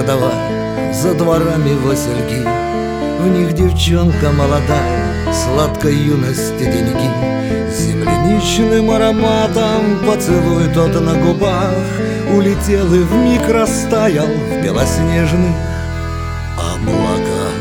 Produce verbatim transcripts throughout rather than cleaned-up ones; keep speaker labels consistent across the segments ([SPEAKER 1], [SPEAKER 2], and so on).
[SPEAKER 1] городова, за дворами васильки, в них девчонка молодая, сладкой юности деньги. Земляничным ароматом поцелуй тот на губах улетел и вмиг растаял в белоснежных облаках.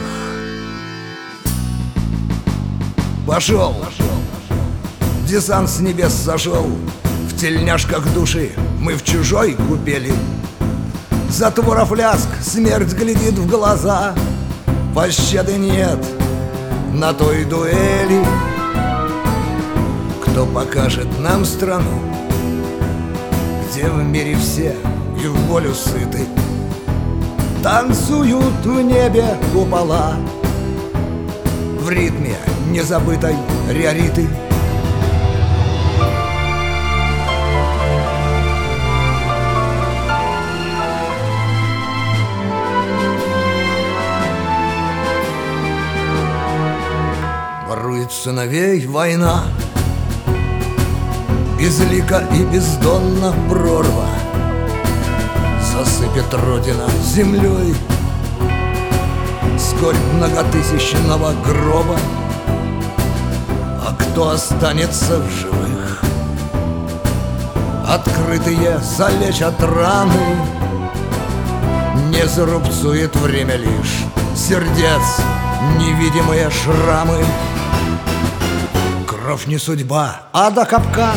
[SPEAKER 1] Пошел! Десант с небес сошел, в тельняшках души мы в чужой купели. Затворов лязг, смерть глядит в глаза, пощады нет на той дуэли. Кто покажет нам страну, где в мире все и в волю сыты, танцуют в небе купола в ритме незабытой риориты. Ворует сыновей война, безлика и бездонна прорва, засыпет Родина землей скорбь многотысячного гроба. А кто останется в живых, открытые залечат раны, не зарубцует время лишь сердец невидимые шрамы. Кровь не судьба, а да капкан.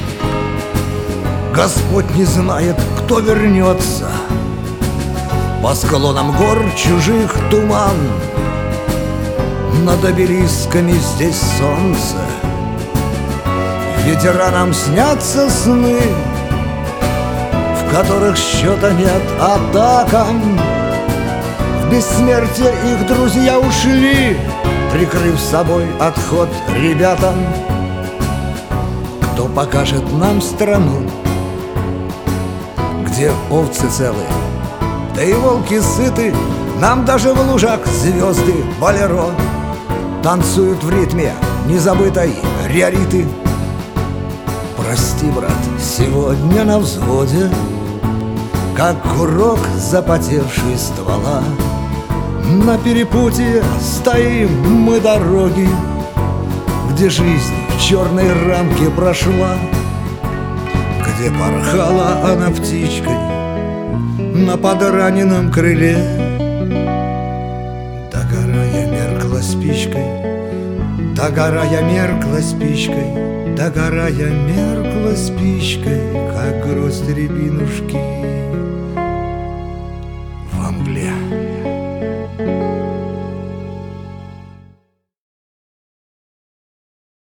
[SPEAKER 1] Господь не знает, кто вернется. По склонам гор чужих туман, над обелисками здесь солнце. Ветеранам снятся сны, в которых счета нет атакам. В бессмертие их друзья ушли, прикрыв собой отход ребятам. Кто покажет нам страну, где овцы целы, да и волки сыты, нам даже в лужах звезды болеро танцуют в ритме незабытой риориты. Прости, брат, сегодня на взводе, как курок запотевший ствола, на перепутье стоим мы дороги, где жизнь в черной рамке прошла, где порхала она птичкой на подраненном крыле. Догорая меркла спичкой, догорая меркла спичкой, догорая меркла спичкой, как гроздь рябинушки